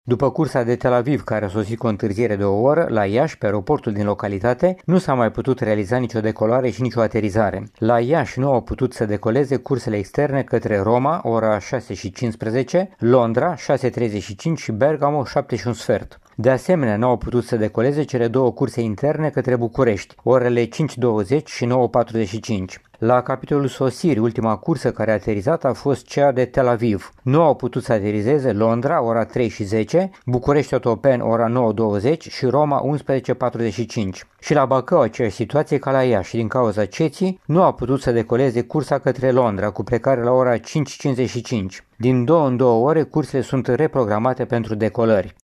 După cursa de Tel Aviv, care a sosit cu o întârziere de o oră, la Iași, pe aeroportul din localitate, nu s-a mai putut realiza nicio decolare și nicio aterizare. La Iași nu au putut să decoleze cursele externe către Roma, ora 6:15, Londra, 6:35 și Bergamo, 7:15. De asemenea, nu au putut să decoleze cele două curse interne către București, orele 5:20 și 9:45. La capitolul sosiri, ultima cursă care a aterizat a fost cea de Tel Aviv. Nu au putut să aterizeze Londra, ora 3:10, București Otopeni, ora 9:20 și Roma, 11:45. Și la Bacău aceeași situație ca la Iași, din cauza ceții, nu a putut să decoleze cursa către Londra, cu plecare la ora 5:55. Din 2 în 2 ore, cursele sunt reprogramate pentru decolări.